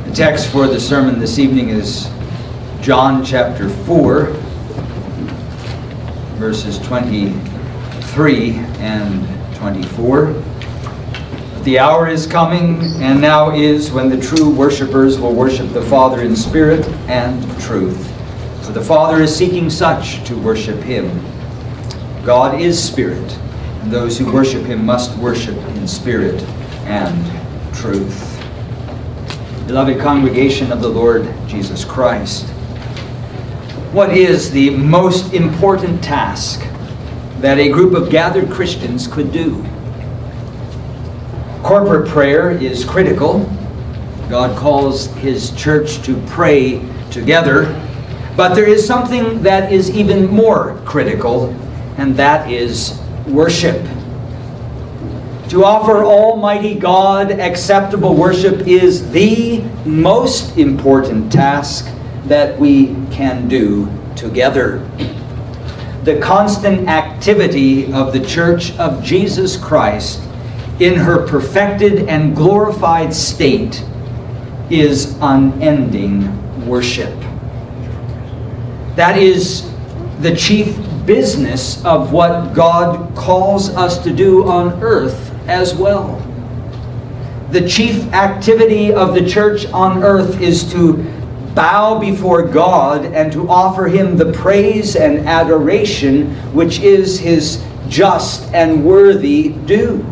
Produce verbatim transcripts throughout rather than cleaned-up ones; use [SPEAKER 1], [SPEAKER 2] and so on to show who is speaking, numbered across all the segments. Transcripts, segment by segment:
[SPEAKER 1] The text for the sermon this evening is John chapter four, verses twenty-three and twenty-four. The hour is coming, and now is, when the true worshipers will worship the Father in spirit and truth. For the Father is seeking such to worship Him. God is spirit, and those who worship Him must worship in spirit and truth. Beloved congregation of the Lord Jesus Christ, what is the most important task that a group of gathered Christians could do? Corporate prayer is critical. God calls His church to pray together. But there is something that is even more critical, and that is worship. To offer Almighty God acceptable worship is the most important task that we can do together. The constant activity of the Church of Jesus Christ in her perfected and glorified state is unending worship. That is the chief business of what God calls us to do on earth as well. The chief activity of the church on earth is to bow before God and to offer Him the praise and adoration which is His just and worthy due.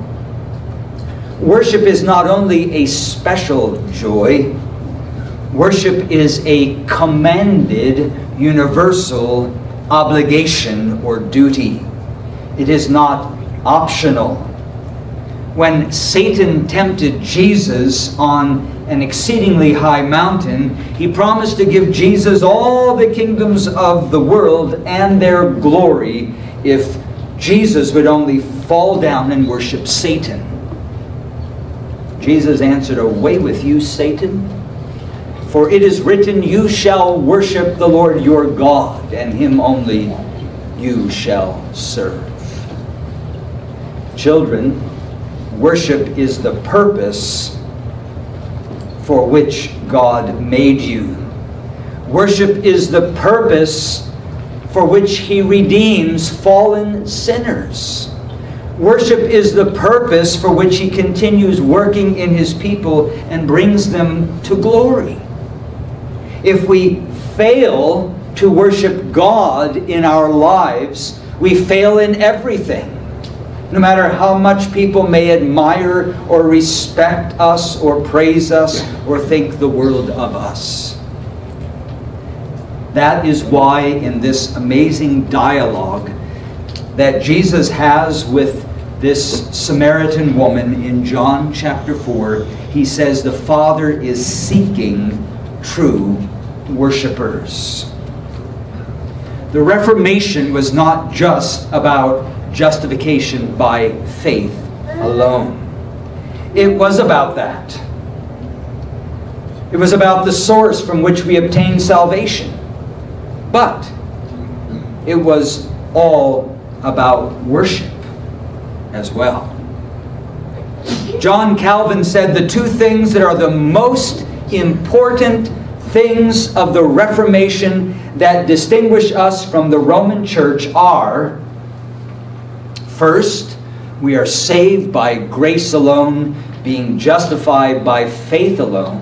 [SPEAKER 1] Worship is not only a special joy, worship is a commanded universal obligation or duty. It is not optional. When Satan tempted Jesus on an exceedingly high mountain, he promised to give Jesus all the kingdoms of the world and their glory if Jesus would only fall down and worship Satan. Jesus answered, "Away with you, Satan. For it is written, you shall worship the Lord your God, and Him only you shall serve." Children, worship is the purpose for which God made you. Worship is the purpose for which He redeems fallen sinners. Worship is the purpose for which He continues working in His people and brings them to glory. If we fail to worship God in our lives, we fail in everything. No matter how much people may admire or respect us or praise us or think the world of us. That is why in this amazing dialogue that Jesus has with this Samaritan woman in John chapter four, He says the Father is seeking true worshipers. The Reformation was not just about justification by faith alone. It was about that. It was about the source from which we obtain salvation. But it was all about worship as well. John Calvin said the two things that are the most important things of the Reformation that distinguish us from the Roman Church are: first, we are saved by grace alone, being justified by faith alone.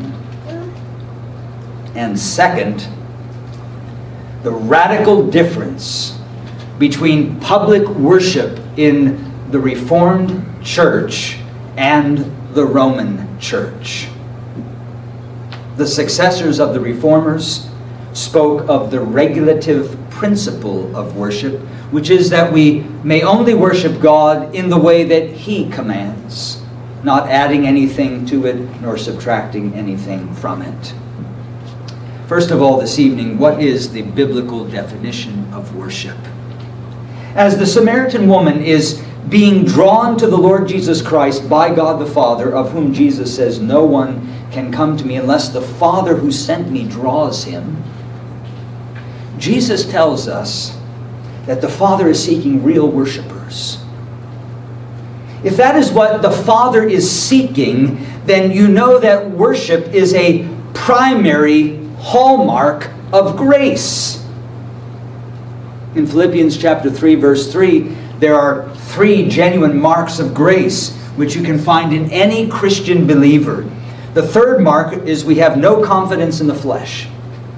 [SPEAKER 1] And second, the radical difference between public worship in the Reformed Church and the Roman Church. The successors of the Reformers spoke of the regulative principle of worship, which is that we may only worship God in the way that He commands, not adding anything to it nor subtracting anything from it. First of all, this evening, what is the biblical definition of worship? As the Samaritan woman is being drawn to the Lord Jesus Christ by God the Father, of whom Jesus says, "No one can come to me unless the Father who sent me draws him," Jesus tells us that the Father is seeking real worshipers. If that is what the Father is seeking, then you know that worship is a primary hallmark of grace. In Philippians chapter three, verse three, there are three genuine marks of grace which you can find in any Christian believer. The third mark is we have no confidence in the flesh.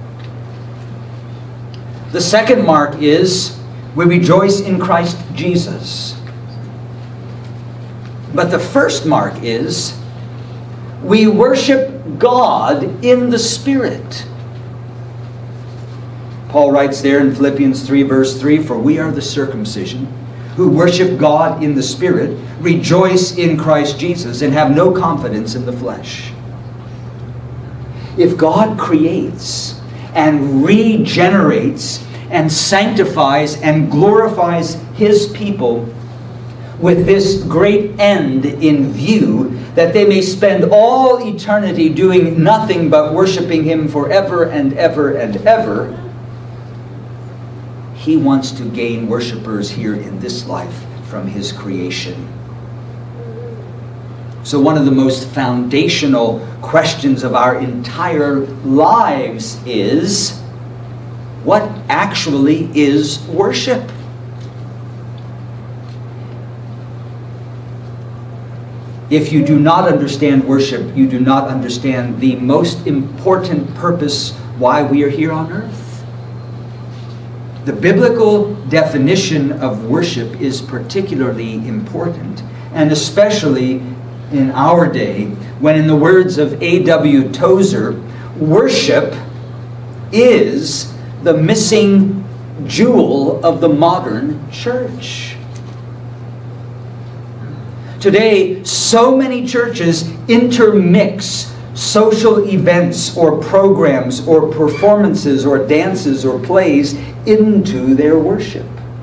[SPEAKER 1] The second mark is we rejoice in Christ Jesus. But the first mark is we worship God in the Spirit. Paul writes there in Philippians three, verse three, "For we are the circumcision, who worship God in the Spirit, rejoice in Christ Jesus, and have no confidence in the flesh." If God creates and regenerates and sanctifies and glorifies His people with this great end in view, that they may spend all eternity doing nothing but worshiping Him forever and ever and ever, He wants to gain worshipers here in this life from His creation. So one of the most foundational questions of our entire lives is, what actually is worship? If you do not understand worship, you do not understand the most important purpose why we are here on earth. The biblical definition of worship is particularly important, and especially in our day, when, in the words of A W Tozer, worship is the missing jewel of the modern church. Today, so many churches intermix social events or programs or performances or dances or plays into their worship.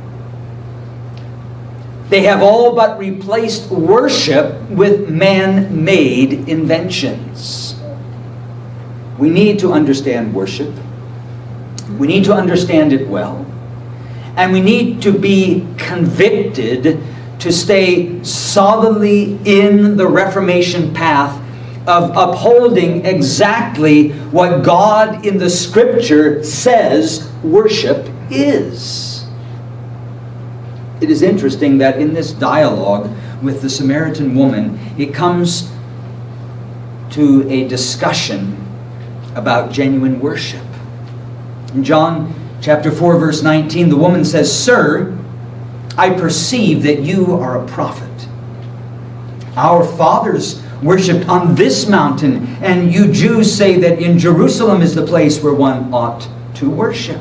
[SPEAKER 1] They have all but replaced worship with man-made inventions. We need to understand worship. We need to understand it well. And we need to be convicted to stay solidly in the Reformation path of upholding exactly what God in the Scripture says worship is. It is interesting that in this dialogue with the Samaritan woman, it comes to a discussion about genuine worship. In John chapter four, verse nineteen, the woman says, "Sir, I perceive that you are a prophet. Our fathers worshipped on this mountain, and you Jews say that in Jerusalem is the place where one ought to worship."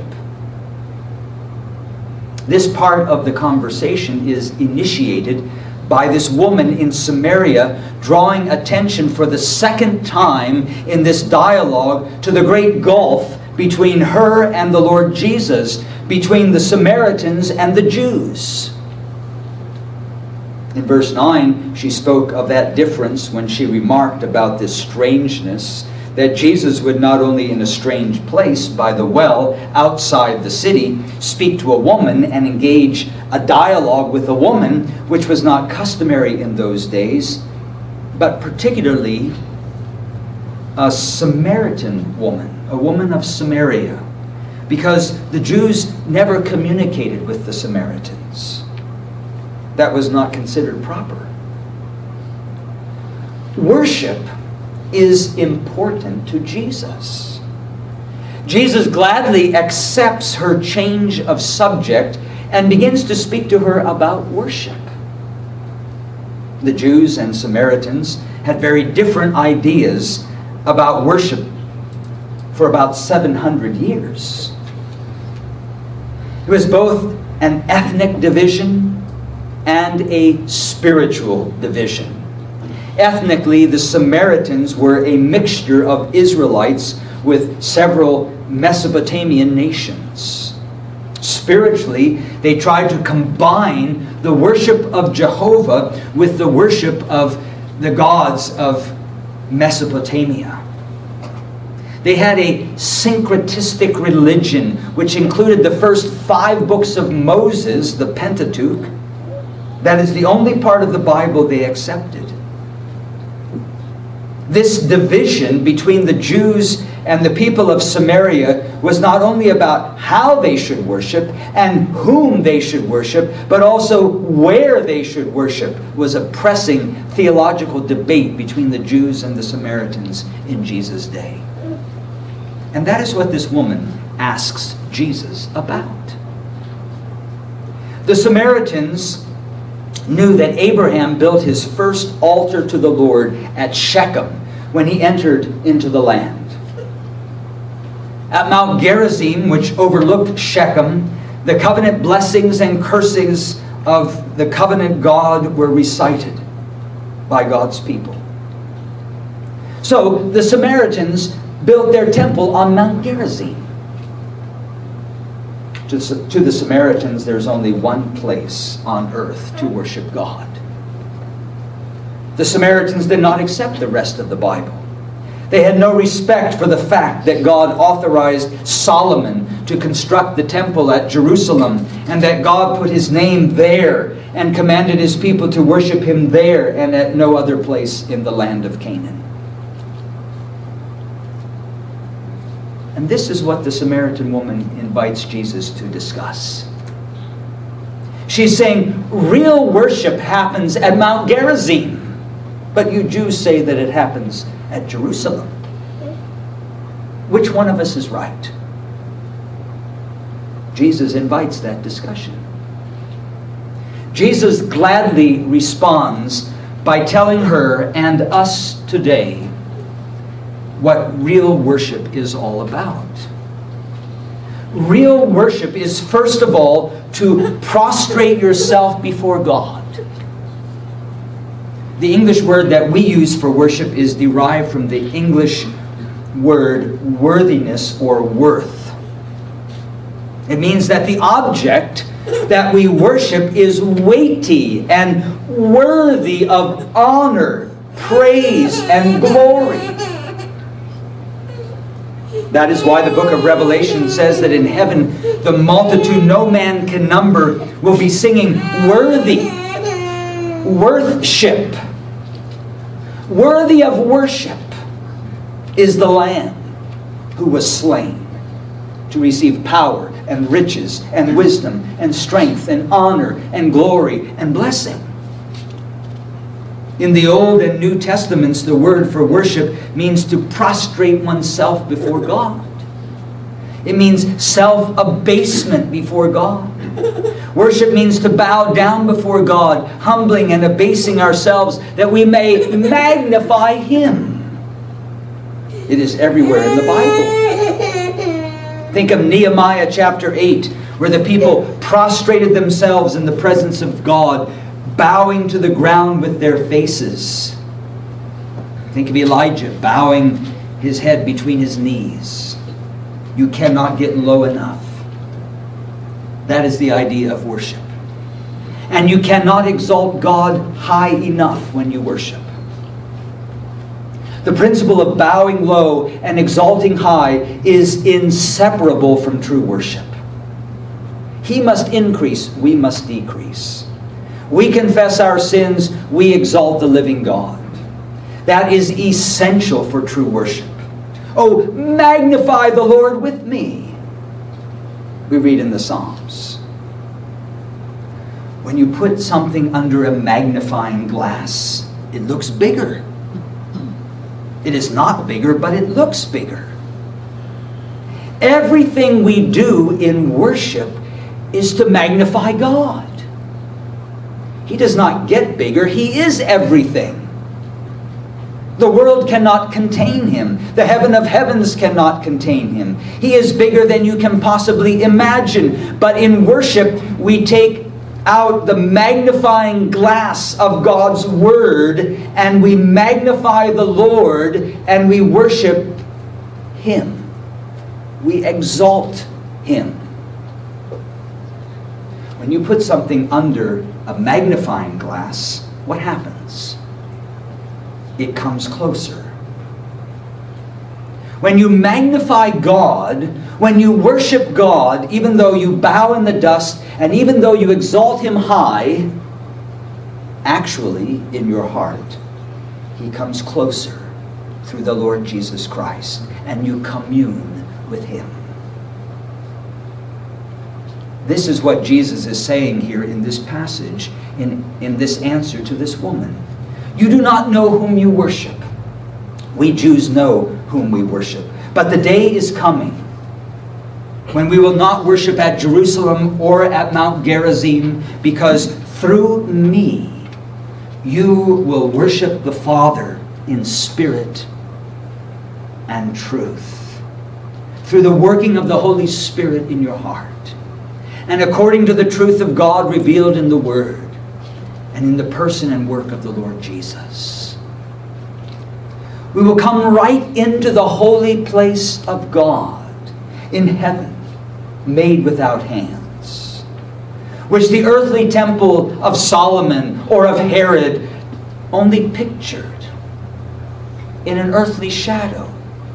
[SPEAKER 1] This part of the conversation is initiated by this woman in Samaria drawing attention for the second time in this dialogue to the great gulf between her and the Lord Jesus, between the Samaritans and the Jews. In verse nine, she spoke of that difference when she remarked about this strangeness, that Jesus would not only in a strange place by the well outside the city speak to a woman and engage a dialogue with a woman, which was not customary in those days, but particularly a Samaritan woman, a woman of Samaria, because the Jews never communicated with the Samaritans. That was not considered proper. Worship is important to Jesus. Jesus gladly accepts her change of subject and begins to speak to her about worship. The Jews and Samaritans had very different ideas about worship for about seven hundred years. It was both an ethnic division and a spiritual division. Ethnically, the Samaritans were a mixture of Israelites with several Mesopotamian nations. Spiritually, they tried to combine the worship of Jehovah with the worship of the gods of Mesopotamia. They had a syncretistic religion, which included the first five books of Moses, the Pentateuch. That is the only part of the Bible they accepted. This division between the Jews and the people of Samaria was not only about how they should worship and whom they should worship, but also where they should worship was a pressing theological debate between the Jews and the Samaritans in Jesus' day. And that is what this woman asks Jesus about. The Samaritans knew that Abraham built his first altar to the Lord at Shechem when he entered into the land. At Mount Gerizim, which overlooked Shechem, the covenant blessings and cursings of the covenant God were recited by God's people. So the Samaritans built their temple on Mount Gerizim. To, to the Samaritans, there's only one place on earth to worship God. The Samaritans did not accept the rest of the Bible. They had no respect for the fact that God authorized Solomon to construct the temple at Jerusalem, and that God put his name there and commanded his people to worship him there and at no other place in the land of Canaan. And this is what the Samaritan woman invites Jesus to discuss. She's saying, real worship happens at Mount Gerizim, but you Jews say that it happens at Jerusalem. Which one of us is right? Jesus invites that discussion. Jesus gladly responds by telling her and us today what real worship is all about. Real worship is, first of all, to prostrate yourself before God. The English word that we use for worship is derived from the English word worthiness or worth. It means that the object that we worship is weighty and worthy of honor, praise, and glory. That is why the book of Revelation says that in heaven, the multitude no man can number will be singing, worthy, worthship. Worthy of worship is the Lamb who was slain to receive power and riches and wisdom and strength and honor and glory and blessing. In the Old and New Testaments, the word for worship means to prostrate oneself before God. It means self-abasement before God. Worship means to bow down before God, humbling and abasing ourselves that we may magnify Him. It is everywhere in the Bible. Think of Nehemiah chapter eight, where the people prostrated themselves in the presence of God, bowing to the ground with their faces. Think of Elijah bowing his head between his knees. You cannot get low enough. That is the idea of worship. And you cannot exalt God high enough when you worship. The principle of bowing low and exalting high is inseparable from true worship. He must increase, we must decrease. We confess our sins, we exalt the living God. That is essential for true worship. Oh, magnify the Lord with me, we read in the Psalms. When you put something under a magnifying glass, it looks bigger. It is not bigger, but it looks bigger. Everything we do in worship is to magnify God. He does not get bigger. He is everything. The world cannot contain Him. The heaven of heavens cannot contain Him. He is bigger than you can possibly imagine. But in worship, we take out the magnifying glass of God's Word and we magnify the Lord and we worship Him. We exalt Him. When you put something under a magnifying glass, what happens? It comes closer. When you magnify God, when you worship God, even though you bow in the dust and even though you exalt Him high, actually in your heart, He comes closer through the Lord Jesus Christ, and you commune with Him. This is what Jesus is saying here in this passage, in, in this answer to this woman. You do not know whom you worship. We Jews know whom we worship. But the day is coming when we will not worship at Jerusalem or at Mount Gerizim, because through me you will worship the Father in spirit and truth, through the working of the Holy Spirit in your heart, and according to the truth of God revealed in the Word and in the person and work of the Lord Jesus. We will come right into the holy place of God in heaven, made without hands, which the earthly temple of Solomon or of Herod only pictured in an earthly shadow.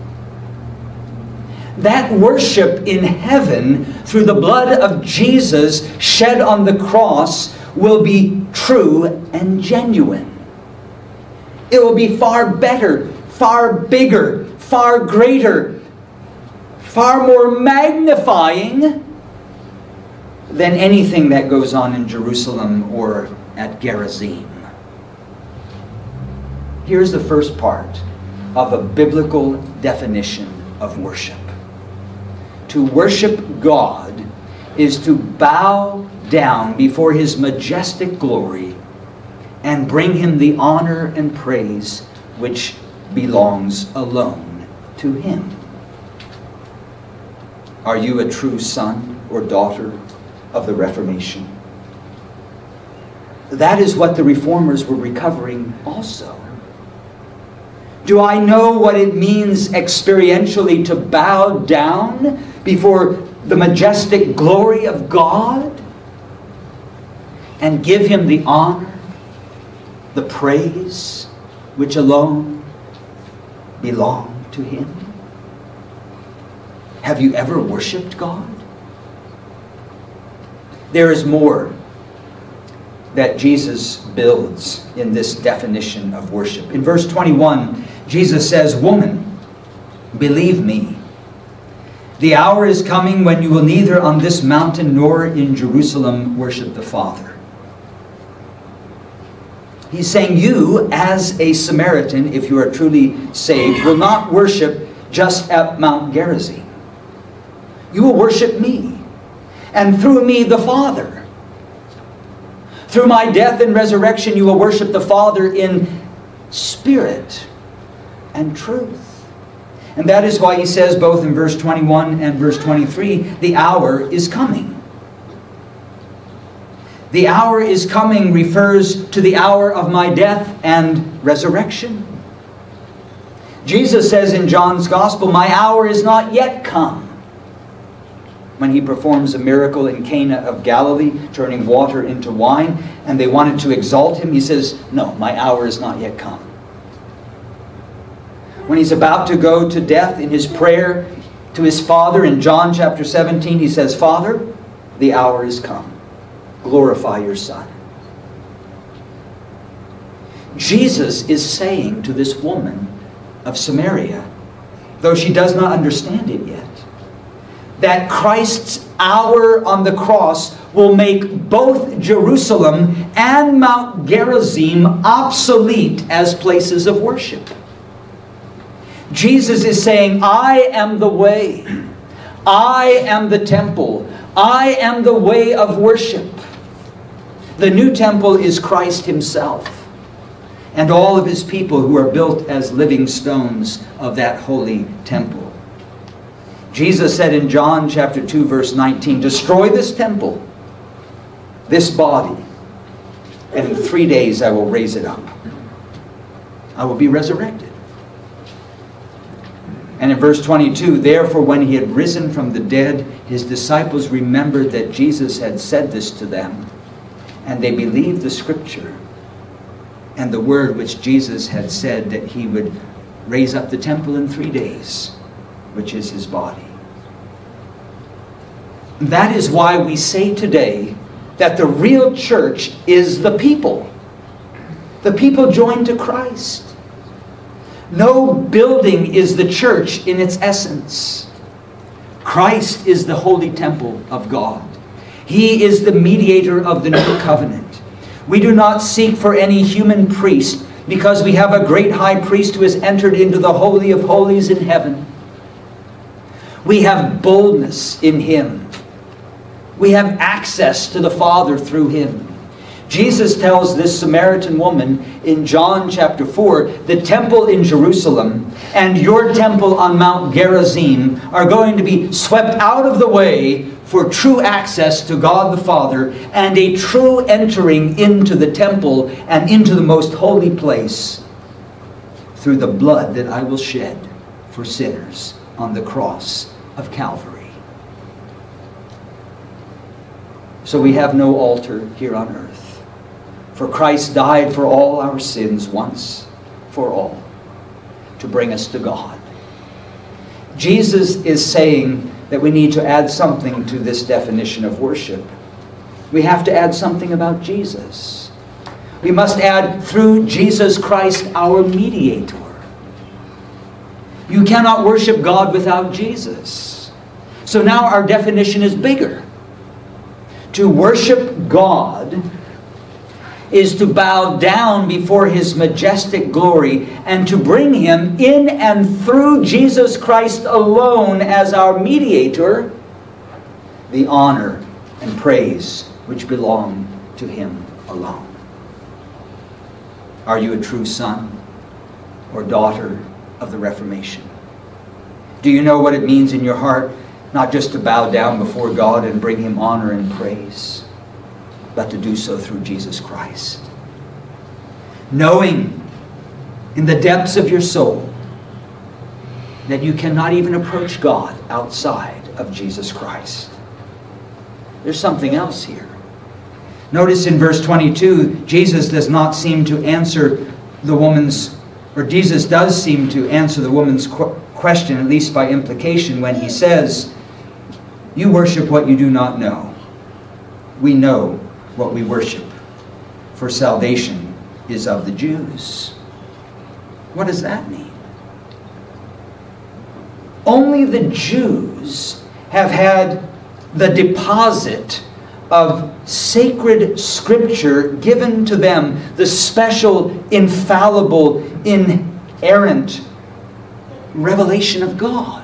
[SPEAKER 1] That worship in heaven through the blood of Jesus shed on the cross will be true and genuine. It will be far better, far bigger, far greater, far more magnifying than anything that goes on in Jerusalem or at Gerizim. Here's the first part of a biblical definition of worship. To worship God is to bow down before His majestic glory and bring Him the honor and praise which belongs alone to Him. Are you a true son or daughter of the Reformation? That is what the Reformers were recovering also. Do I know what it means experientially to bow down before the majestic glory of God and give Him the honor, the praise which alone belong to Him? Have you ever worshiped God? There is more that Jesus builds in this definition of worship. In verse twenty-one, Jesus says, "Woman, believe me, the hour is coming when you will neither on this mountain nor in Jerusalem worship the Father." He's saying you, as a Samaritan, if you are truly saved, will not worship just at Mount Gerizim. You will worship me, and through me the Father. Through my death and resurrection, you will worship the Father in spirit and truth. And that is why he says, both in verse twenty-one and verse twenty-three, the hour is coming. The hour is coming refers to the hour of my death and resurrection. Jesus says in John's Gospel, my hour is not yet come. When he performs a miracle in Cana of Galilee, turning water into wine, and they wanted to exalt him, he says, no, my hour is not yet come. When he's about to go to death in his prayer to his Father in John chapter seventeen, he says, Father, the hour is come. Glorify your Son. Jesus is saying to this woman of Samaria, though she does not understand it yet, that Christ's hour on the cross will make both Jerusalem and Mount Gerizim obsolete as places of worship. Jesus is saying, I am the way. I am the temple. I am the way of worship. The new temple is Christ himself and all of his people who are built as living stones of that holy temple. Jesus said in John chapter two verse nineteen, destroy this temple, this body, and in three days I will raise it up. I will be resurrected. And in verse twenty-two, therefore when he had risen from the dead, his disciples remembered that Jesus had said this to them, and they believed the scripture and the word which Jesus had said, that he would raise up the temple in three days, which is his body. That is why we say today that the real church is the people. The people joined to Christ. No building is the church in its essence. Christ is the holy temple of God. He is the mediator of the new covenant. We do not seek for any human priest, because we have a great high priest who has entered into the Holy of Holies in heaven. We have boldness in Him. We have access to the Father through Him. Jesus tells this Samaritan woman in John chapter four, the temple in Jerusalem and your temple on Mount Gerizim are going to be swept out of the way for true access to God the Father and a true entering into the temple and into the most holy place through the blood that I will shed for sinners on the cross of Calvary. So we have no altar here on earth. For Christ died for all our sins once for all to bring us to God. Jesus is saying that we need to add something to this definition of worship. We have to add something about Jesus. We must add through Jesus Christ, our mediator. You cannot worship God without Jesus. So now our definition is bigger. To worship God is to bow down before His majestic glory and to bring Him in and through Jesus Christ alone as our mediator, the honor and praise which belong to Him alone. Are you a true son or daughter of the Reformation? Do you know what it means in your heart not just to bow down before God and bring Him honor and praise, but to do so through Jesus Christ? Knowing in the depths of your soul that you cannot even approach God outside of Jesus Christ. There's something else here. Notice in verse twenty-two, Jesus does not seem to answer the woman's, or Jesus does seem to answer the woman's qu- question, at least by implication, when He says, "You worship what you do not know. We know what we worship, for salvation is of the Jews." What does that mean? Only the Jews have had the deposit of sacred Scripture given to them, the special, infallible, inerrant revelation of God.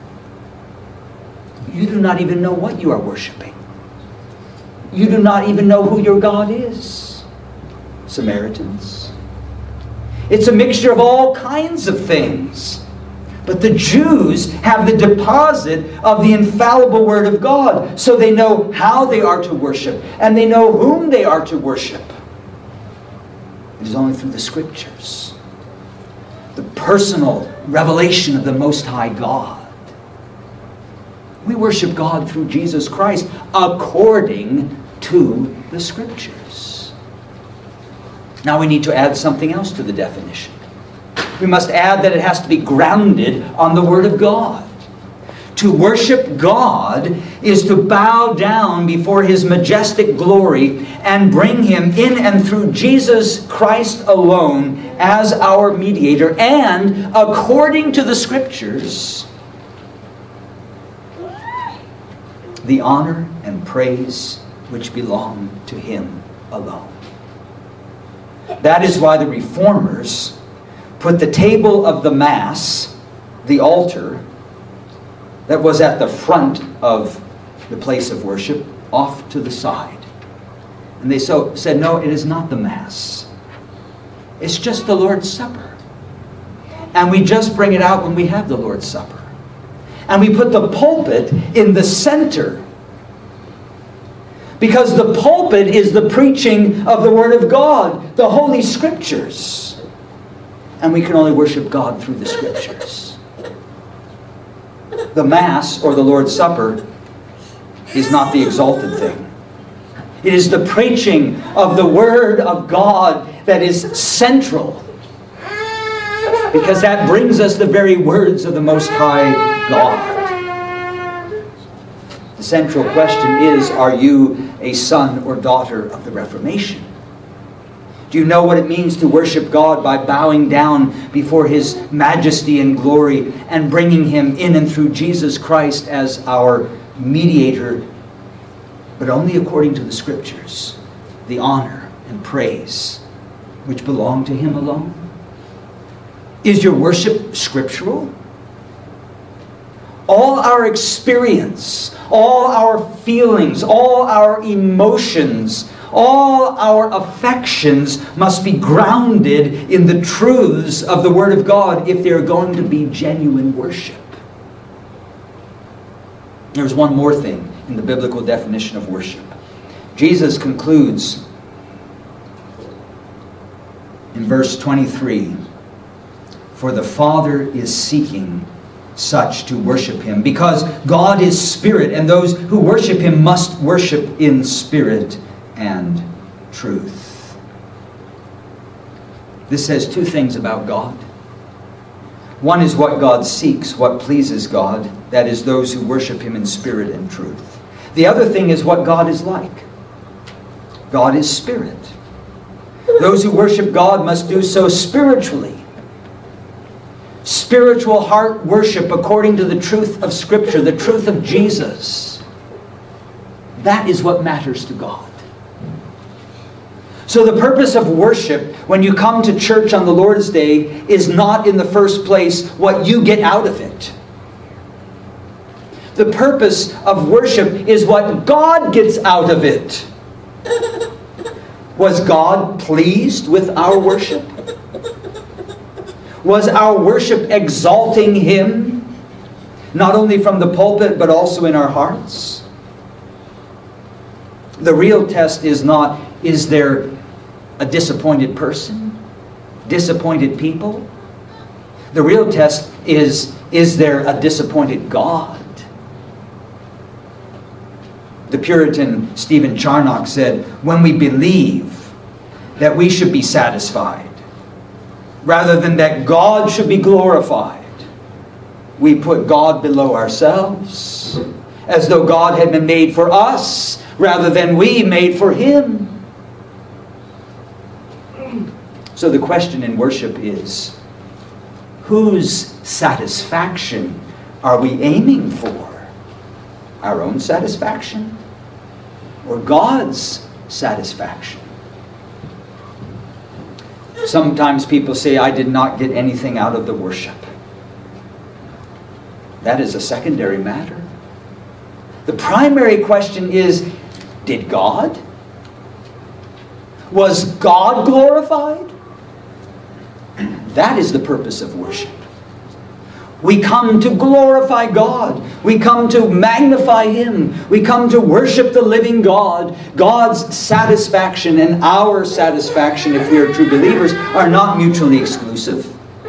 [SPEAKER 1] You do not even know what you are worshiping. You do not even know who your God is, Samaritans. It's a mixture of all kinds of things. But the Jews have the deposit of the infallible Word of God, so they know how they are to worship, and they know whom they are to worship. It is only through the Scriptures, the personal revelation of the Most High God. We worship God through Jesus Christ according to the Scriptures. Now we need to add something else to the definition. We must add that it has to be grounded on the Word of God. To worship God is to bow down before His majestic glory and bring Him in and through Jesus Christ alone as our mediator, and according to the Scriptures, the honor and praise which belong to Him alone. That is why the Reformers put the table of the Mass, the altar, that was at the front of the place of worship, off to the side. And they so said, no, it is not the Mass. It's just the Lord's Supper. And we just bring it out when we have the Lord's Supper. And we put the pulpit in the center, because the pulpit is the preaching of the Word of God, the Holy Scriptures. And we can only worship God through the Scriptures. The Mass, or the Lord's Supper, is not the exalted thing. It is the preaching of the Word of God that is central, because that brings us the very words of the Most High God. The central question is, are you a son or daughter of the Reformation? Do you know what it means to worship God by bowing down before His majesty and glory and bringing Him in and through Jesus Christ as our mediator, but only according to the Scriptures, the honor and praise which belong to Him alone? Is your worship scriptural? All our experience, all our feelings, all our emotions, all our affections must be grounded in the truths of the Word of God if they're going to be genuine worship. There's one more thing in the biblical definition of worship. Jesus concludes in verse twenty-three, "For the Father is seeking such to worship Him, because God is spirit, and those who worship Him must worship in spirit and truth." This says two things about God. One is what God seeks, what pleases God. That is, those who worship Him in spirit and truth. The other thing is what God is like. God is spirit. Those who worship God must do so spiritually. Spiritual heart worship according to the truth of Scripture, the truth of Jesus. That is what matters to God. So the purpose of worship when you come to church on the Lord's Day is not in the first place what you get out of it. The purpose of worship is what God gets out of it. Was God pleased with our worship? Was our worship exalting Him, not only from the pulpit, but also in our hearts? The real test is not, is there a disappointed person? Disappointed people? The real test is, is there a disappointed God? The Puritan Stephen Charnock said, when we believe that we should be satisfied, rather than that God should be glorified, we put God below ourselves, as though God had been made for us, rather than we made for Him. So the question in worship is, whose satisfaction are we aiming for? Our own satisfaction? Or God's satisfaction? Sometimes people say, I did not get anything out of the worship. That is a secondary matter. The primary question is, did God? Was God glorified? That is the purpose of worship. We come to glorify God. We come to magnify Him. We come to worship the living God. God's satisfaction and our satisfaction, if we are true believers, are not mutually exclusive.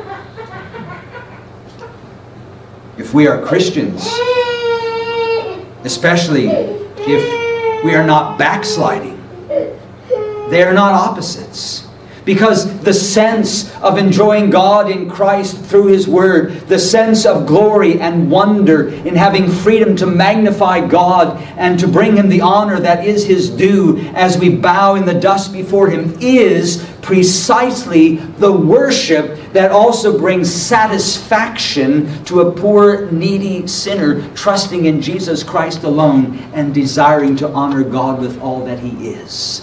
[SPEAKER 1] If we are Christians, especially if we are not backsliding, they are not opposites. Because the sense of enjoying God in Christ through His Word, the sense of glory and wonder in having freedom to magnify God and to bring Him the honor that is His due as we bow in the dust before Him, is precisely the worship that also brings satisfaction to a poor, needy sinner trusting in Jesus Christ alone and desiring to honor God with all that He is.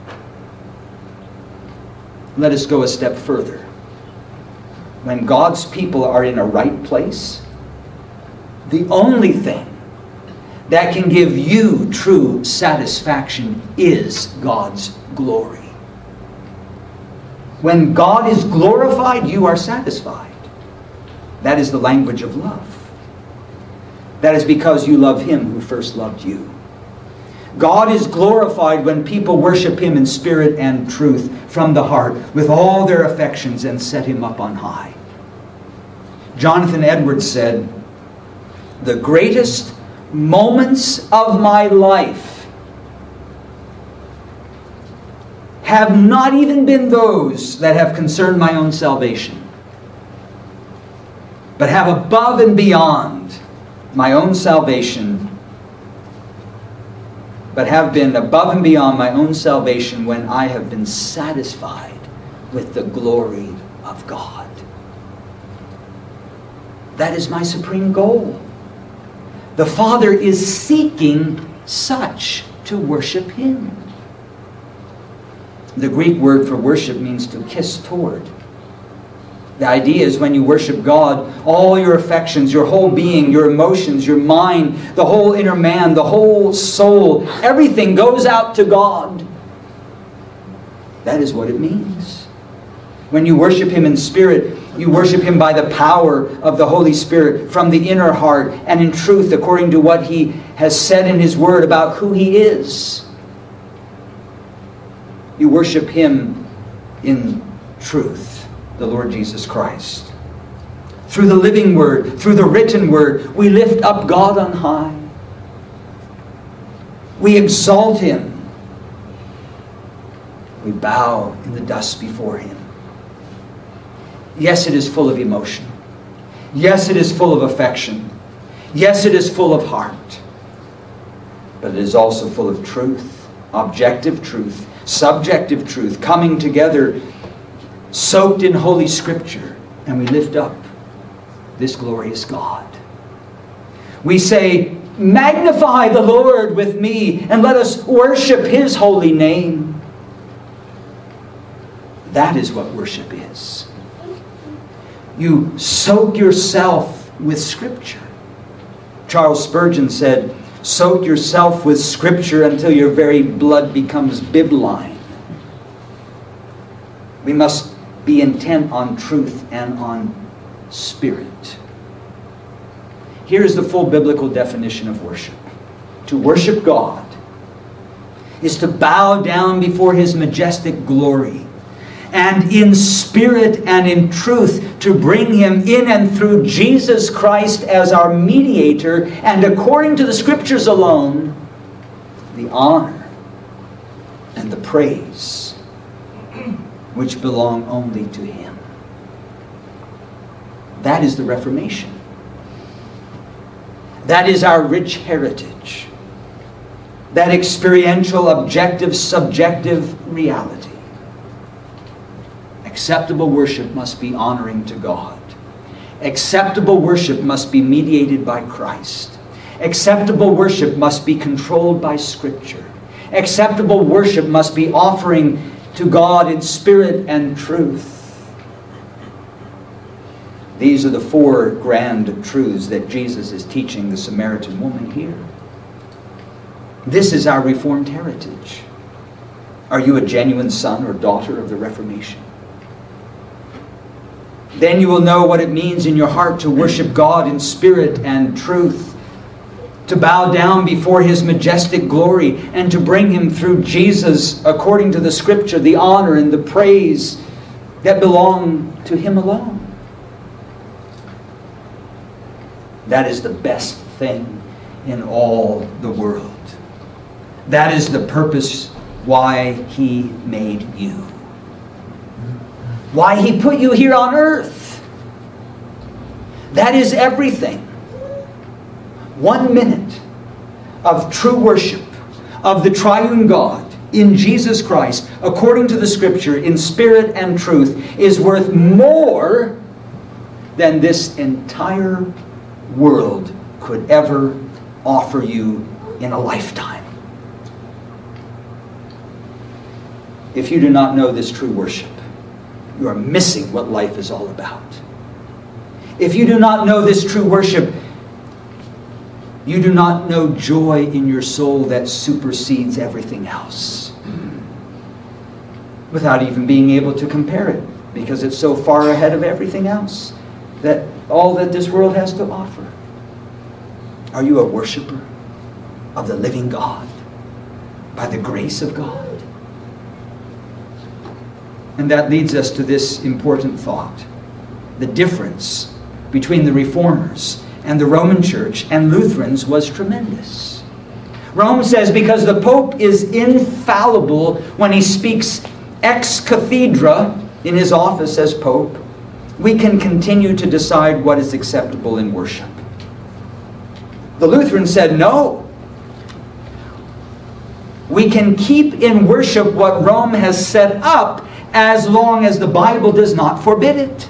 [SPEAKER 1] Let us go a step further. When God's people are in a right place, the only thing that can give you true satisfaction is God's glory. When God is glorified, you are satisfied. That is the language of love. That is because you love Him who first loved you. God is glorified when people worship Him in spirit and truth from the heart with all their affections and set Him up on high. Jonathan Edwards said, "The greatest moments of my life have not even been those that have concerned my own salvation, but have above and beyond my own salvation but have been above and beyond my own salvation when I have been satisfied with the glory of God. That is my supreme goal. The Father is seeking such to worship Him. The Greek word for worship means to kiss toward. The idea is when you worship God, all your affections, your whole being, your emotions, your mind, the whole inner man, the whole soul, everything goes out to God. That is what it means. When you worship Him in spirit, you worship Him by the power of the Holy Spirit from the inner heart and in truth according to what He has said in His Word about who He is. You worship Him in truth. The Lord Jesus Christ. Through the living Word, through the written Word, we lift up God on high. We exalt Him. We bow in the dust before Him. Yes, it is full of emotion. Yes, it is full of affection. Yes, it is full of heart. But it is also full of truth, objective truth, subjective truth, coming together, soaked in Holy Scripture, and we lift up this glorious God. We say, magnify the Lord with me, and let us worship His holy name. That is what worship is. You soak yourself with Scripture. Charles Spurgeon said, soak yourself with Scripture until your very blood becomes bibline. We must be intent on truth and on spirit. Here is the full biblical definition of worship. To worship God is to bow down before His majestic glory, and in spirit and in truth to bring Him in and through Jesus Christ as our mediator, and according to the Scriptures alone, the honor and the praise which belong only to Him. That is the Reformation. That is our rich heritage. That experiential, objective, subjective reality. Acceptable worship must be honoring to God. Acceptable worship must be mediated by Christ. Acceptable worship must be controlled by Scripture. Acceptable worship must be offering to God in spirit and truth. These are the four grand truths that Jesus is teaching the Samaritan woman here. This is our Reformed heritage. Are you a genuine son or daughter of the Reformation? Then you will know what it means in your heart to worship God in spirit and truth, to bow down before His majestic glory, and to bring Him through Jesus, according to the Scripture, the honor and the praise that belong to Him alone. That is the best thing in all the world. That is the purpose why He made you. Why He put you here on earth. That is everything. One minute of true worship of the triune God in Jesus Christ, according to the Scripture, in spirit and truth, is worth more than this entire world could ever offer you in a lifetime. If you do not know this true worship, you are missing what life is all about. If you do not know this true worship, you do not know joy in your soul that supersedes everything else, without even being able to compare it, because it's so far ahead of everything else, that all that this world has to offer. Are you a worshiper of the living God by the grace of God? And that leads us to this important thought. The difference between the Reformers and the Roman Church and Lutherans was tremendous. Rome says because the Pope is infallible when he speaks ex cathedra in his office as Pope, we can continue to decide what is acceptable in worship. The Lutherans said, no. We can keep in worship what Rome has set up as long as the Bible does not forbid it.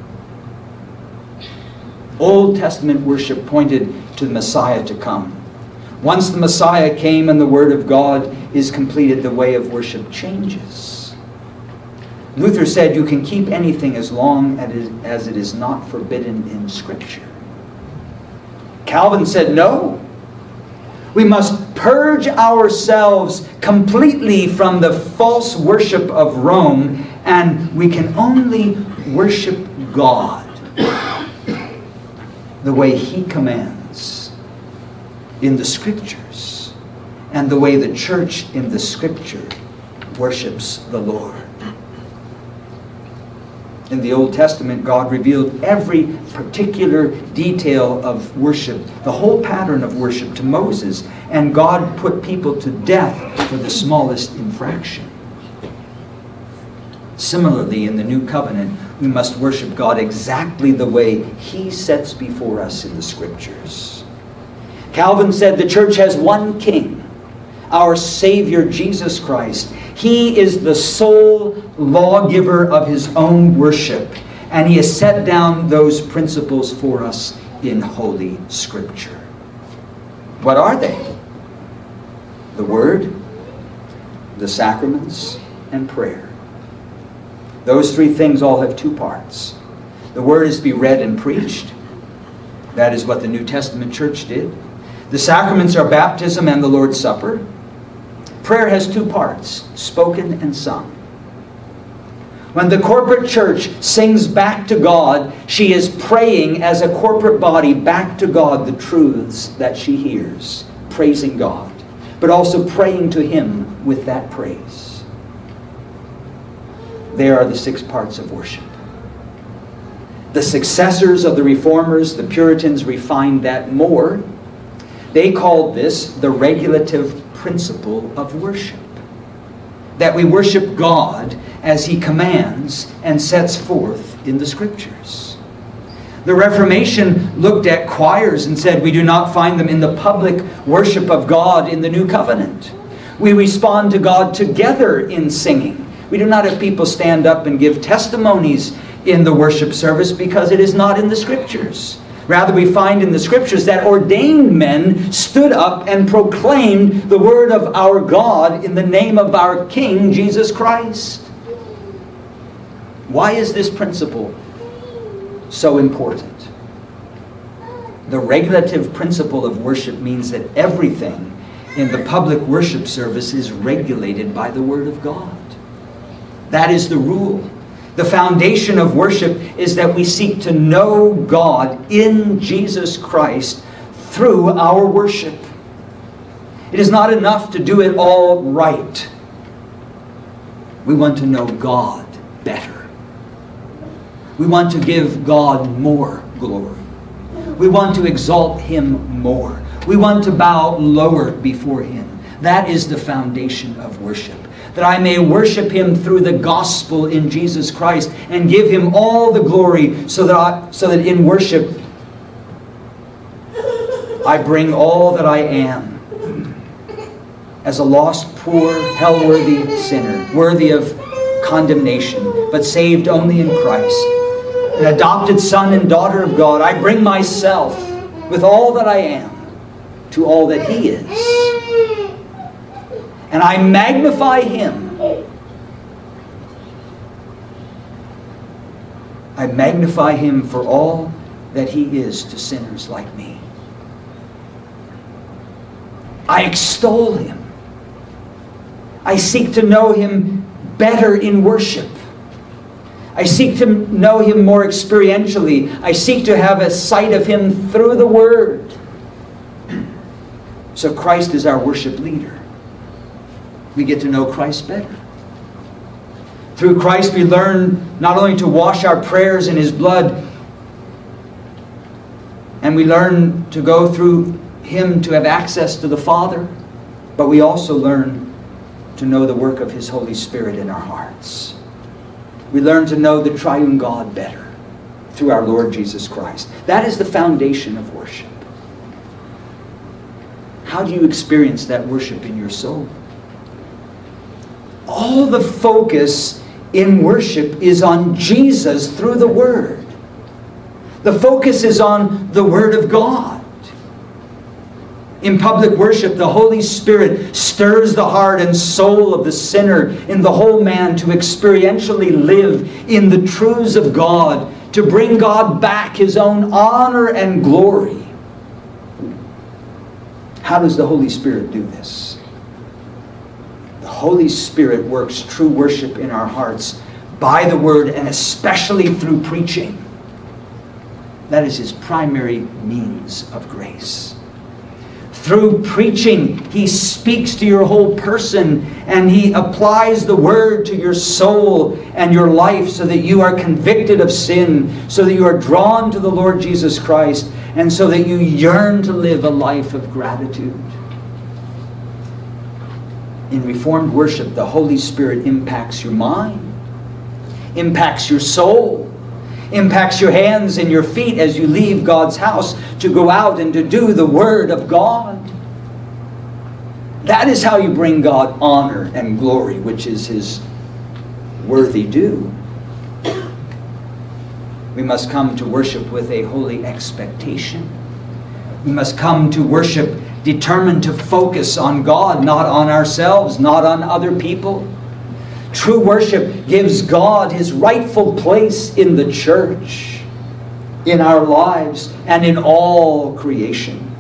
[SPEAKER 1] Old Testament worship pointed to the Messiah to come. Once the Messiah came and the Word of God is completed, the way of worship changes. Luther said you can keep anything as long as it is not forbidden in Scripture. Calvin said no. We must purge ourselves completely from the false worship of Rome, and we can only worship God the way He commands in the Scriptures, and the way the church in the Scripture worships the Lord. In the Old Testament, God revealed every particular detail of worship, the whole pattern of worship to Moses, and God put people to death for the smallest infraction. Similarly, in the New Covenant, we must worship God exactly the way He sets before us in the Scriptures. Calvin said the church has one King, our Savior Jesus Christ. He is the sole lawgiver of His own worship, and He has set down those principles for us in Holy Scripture. What are they? The Word, the sacraments, and prayer. Those three things all have two parts. The Word is to be read and preached. That is what the New Testament church did. The sacraments are baptism and the Lord's Supper. Prayer has two parts, spoken and sung. When the corporate church sings back to God, she is praying as a corporate body back to God the truths that she hears, praising God, but also praying to Him with that praise. There are the six parts of worship. The successors of the Reformers, the Puritans, refined that more. They called this the regulative principle of worship. That we worship God as He commands and sets forth in the Scriptures. The Reformation looked at choirs and said we do not find them in the public worship of God in the New Covenant. We respond to God together in singing. We do not have people stand up and give testimonies in the worship service because it is not in the Scriptures. Rather, we find in the Scriptures that ordained men stood up and proclaimed the word of our God in the name of our King, Jesus Christ. Why is this principle so important? The regulative principle of worship means that everything in the public worship service is regulated by the Word of God. That is the rule. The foundation of worship is that we seek to know God in Jesus Christ through our worship. It is not enough to do it all right. We want to know God better. We want to give God more glory. We want to exalt Him more. We want to bow lower before Him. That is the foundation of worship. That I may worship Him through the gospel in Jesus Christ and give Him all the glory so that, I, so that in worship I bring all that I am as a lost, poor, hell-worthy sinner, worthy of condemnation, but saved only in Christ. An adopted son and daughter of God, I bring myself with all that I am to all that He is. And I magnify Him. I magnify Him for all that He is to sinners like me. I extol Him. I seek to know Him better in worship. I seek to know Him more experientially. I seek to have a sight of Him through the Word. So Christ is our worship leader. We get to know Christ better. Through Christ we learn not only to wash our prayers in His blood, and we learn to go through Him to have access to the Father, but we also learn to know the work of His Holy Spirit in our hearts. We learn to know the triune God better through our Lord Jesus Christ. That is the foundation of worship. How do you experience that worship in your soul? all the focus in worship is on Jesus through the Word. The focus is on the Word of God. In public worship, the Holy Spirit stirs the heart and soul of the sinner in the whole man to experientially live in the truths of God, to bring God back His own honor and glory. How does the Holy Spirit do this? The Holy Spirit works true worship in our hearts by the Word, and especially through preaching. That is His primary means of grace. Through preaching, He speaks to your whole person, and He applies the Word to your soul and your life so that you are convicted of sin, so that you are drawn to the Lord Jesus Christ, and so that you yearn to live a life of gratitude. In Reformed worship, the Holy Spirit impacts your mind, impacts your soul, impacts your hands and your feet as you leave God's house to go out and to do the Word of God. That is how you bring God honor and glory, which is His worthy due. We must come to worship with a holy expectation. We must come to worship determined to focus on God, not on ourselves, not on other people. True worship gives God His rightful place in the church, in our lives, and in all creation.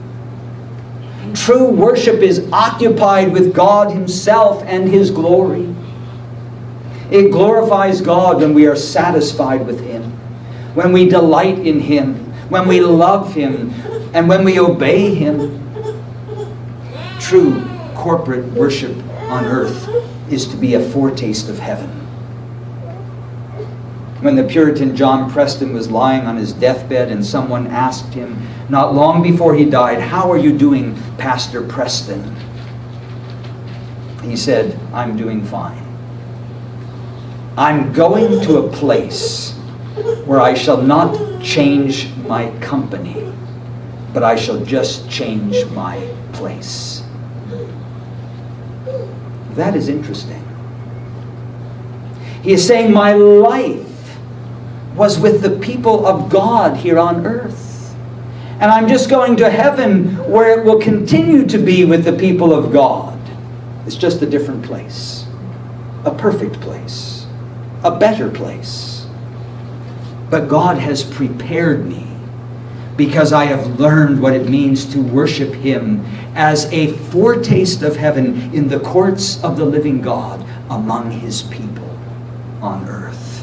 [SPEAKER 1] True worship is occupied with God Himself and His glory. It glorifies God when we are satisfied with Him, when we delight in Him, when we love Him, and when we obey Him. True corporate worship on earth is to be a foretaste of heaven. When the Puritan John Preston was lying on his deathbed and someone asked him, not long before he died, "How are you doing, Pastor Preston?" He said, "I'm doing fine. I'm going to a place where I shall not change my company, but I shall just change my place." That is interesting. He is saying, my life was with the people of God here on earth. And I'm just going to heaven where it will continue to be with the people of God. It's just a different place. A perfect place. A better place. But God has prepared me because I have learned what it means to worship Him as a foretaste of heaven in the courts of the living God among His people on earth.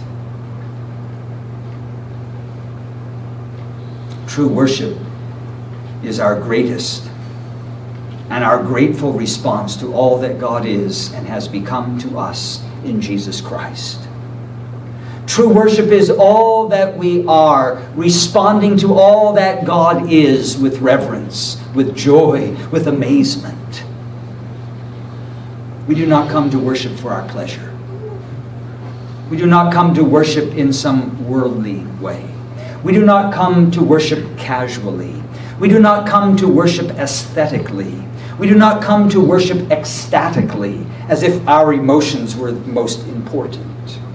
[SPEAKER 1] True worship is our greatest and our grateful response to all that God is and has become to us in Jesus Christ. True worship is all that we are, responding to all that God is with reverence, with joy, with amazement. We do not come to worship for our pleasure. We do not come to worship in some worldly way. We do not come to worship casually. We do not come to worship aesthetically. We do not come to worship ecstatically, as if our emotions were most important.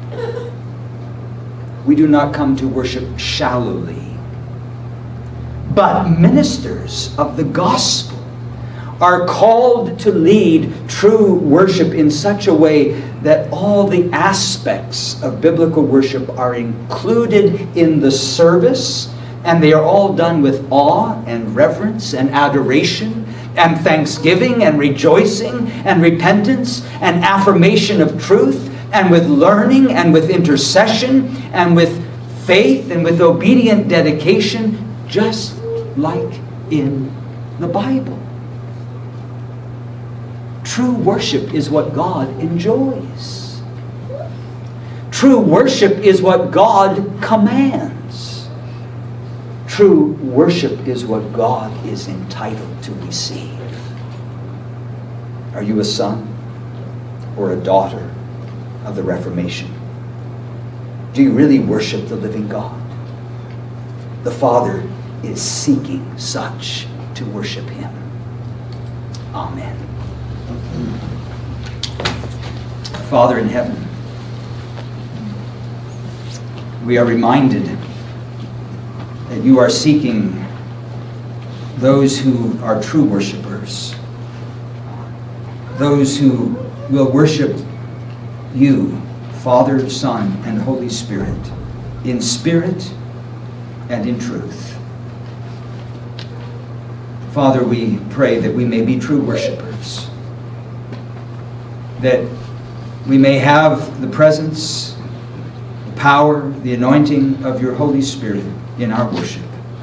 [SPEAKER 1] We do not come to worship shallowly. But ministers of the gospel are called to lead true worship in such a way that all the aspects of biblical worship are included in the service, and they are all done with awe and reverence and adoration and thanksgiving and rejoicing and repentance and affirmation of truth, and with learning and with intercession and with faith and with obedient dedication, just like in the Bible. True worship is what God enjoys. True worship is what God commands. True worship is what God is entitled to receive. Are you a son or a daughter of the Reformation? Do you really worship the living God? The Father is seeking such to worship Him. Amen. Father in heaven, we are reminded that you are seeking those who are true worshipers, those who will worship you, Father, Son, and Holy Spirit, in spirit and in truth. Father, we pray that we may be true worshipers, that we may have the presence, the power, the anointing of your Holy Spirit in our worship.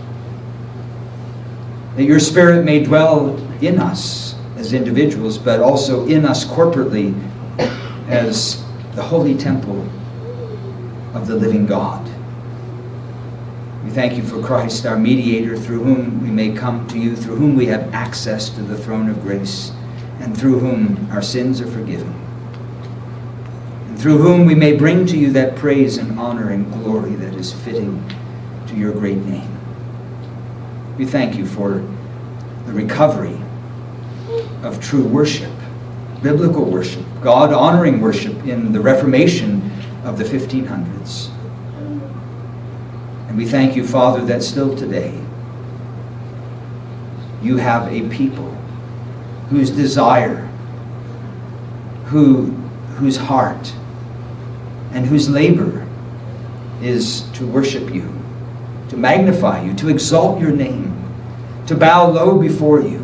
[SPEAKER 1] That your Spirit may dwell in us as individuals, but also in us corporately as the holy temple of the living God. We thank you for Christ, our mediator, through whom we may come to you, through whom we have access to the throne of grace, and through whom our sins are forgiven, and through whom we may bring to you that praise and honor and glory that is fitting to your great name. We thank you for the recovery of true worship, biblical worship, God-honoring worship in the Reformation of the fifteen hundreds. And we thank you, Father, that still today you have a people whose desire, who, whose heart, and whose labor is to worship you, to magnify you, to exalt your name, to bow low before you,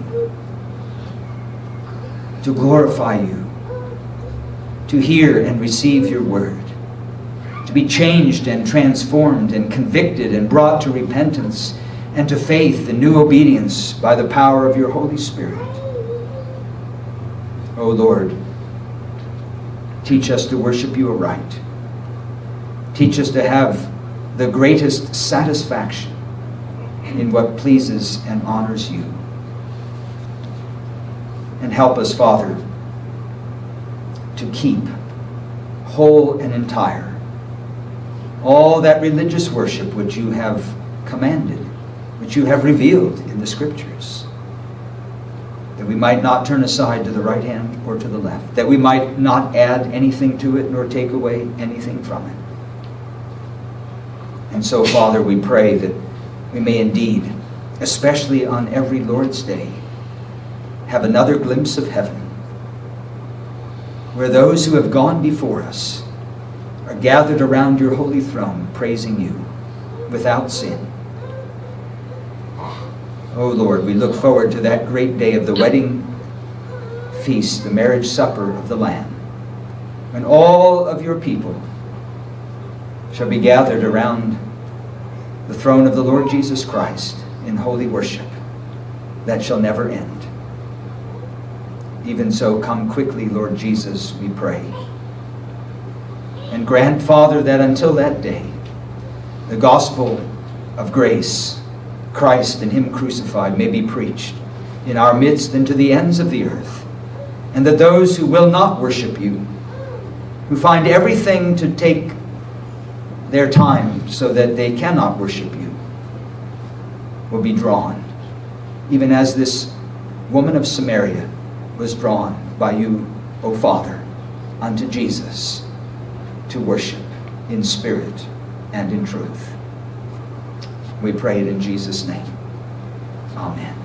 [SPEAKER 1] to glorify you, to hear and receive your word, to be changed and transformed and convicted and brought to repentance and to faith and new obedience by the power of your Holy Spirit. O Lord, teach us to worship you aright. Teach us to have the greatest satisfaction in what pleases and honors you. And help us, Father, to keep whole and entire all that religious worship which you have commanded, which you have revealed in the Scriptures, that we might not turn aside to the right hand or to the left, that we might not add anything to it nor take away anything from it. And so, Father, we pray that we may indeed, especially on every Lord's Day, have another glimpse of heaven, where those who have gone before us are gathered around your holy throne, praising you without sin. Oh Lord, we look forward to that great day of the wedding feast, the marriage supper of the Lamb, when all of your people shall be gathered around the throne of the Lord Jesus Christ in holy worship that shall never end. Even so, come quickly, Lord Jesus, we pray. And grant, Father, that until that day, the gospel of grace, Christ and him crucified, may be preached in our midst and to the ends of the earth. And that those who will not worship you, who find everything to take their time so that they cannot worship you, will be drawn, even as this woman of Samaria was drawn by you, O Father, unto Jesus, to worship in spirit and in truth. We pray it in Jesus' name. Amen.